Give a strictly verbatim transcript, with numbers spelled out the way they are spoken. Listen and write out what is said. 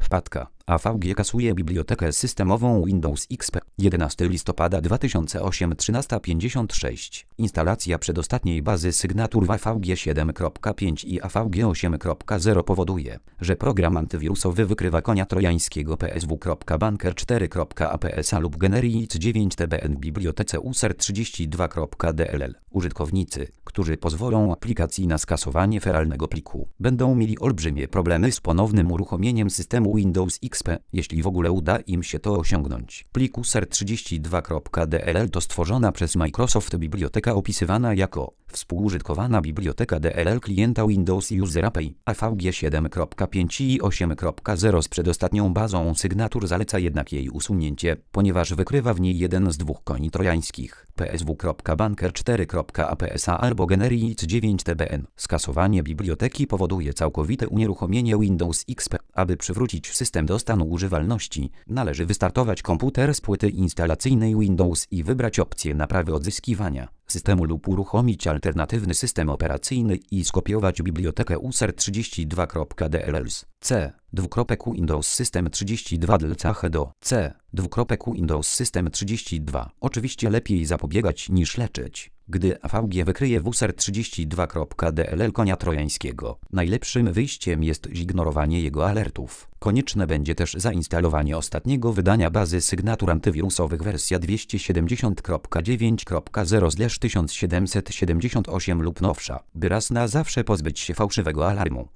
Wpadka. A V G kasuje bibliotekę systemową Windows X P. jedenastego listopada dwa tysiące ósmego, trzynaста pięćdziesiąt sześć. Instalacja przedostatniej bazy sygnatur w A V G siedem kropka pięć i A V G osiem kropka zero powoduje, że program antywirusowy wykrywa konia trojańskiego P S W kropka banker cztery kropka A P S A lub Generic dziewięć T B N w bibliotece U S E R trzydzieści dwa kropka D L L. Użytkownicy, którzy pozwolą aplikacji na skasowanie feralnego pliku, będą mieli olbrzymie problemy z ponownym uruchomieniem systemu Windows X P, jeśli w ogóle uda im się to osiągnąć. Plik U S E R trzydzieści dwa kropka D L L to stworzona przez Microsoft biblioteka opisywana jako współużytkowana biblioteka D L L klienta Windows User A P I. A V G siedem kropka pięć i osiem kropka zero z przedostatnią bazą sygnatur zaleca jednak jej usunięcie, ponieważ wykrywa w niej jeden z dwóch koni trojańskich, P S W kropka banker cztery kropka A P S A albo Generic dziewięć T B N. Skasowanie biblioteki powoduje całkowite unieruchomienie Windows X P. Aby przywrócić system do stanu używalności, należy wystartować komputer z płyty instalacyjnej Windows i wybrać opcję naprawy odzyskiwania systemu lub uruchomić alternatywny system operacyjny i skopiować bibliotekę U S E R trzydzieści dwa kropka D L L z C dwukropek Windows System trzydzieści dwa D L C H do C dwukropek Windows System trzydzieści dwa. Oczywiście lepiej zapobiegać niż leczyć. Gdy A V G wykryje w U S E R trzydzieści dwa kropka D L L konia trojańskiego, najlepszym wyjściem jest zignorowanie jego alertów. Konieczne będzie też zainstalowanie ostatniego wydania bazy sygnatur antywirusowych wersja dwieście siedemdziesiąt kropka dziewięć kropka zero tysiąc siedemset siedemdziesiąt osiem lub nowsza, by raz na zawsze pozbyć się fałszywego alarmu.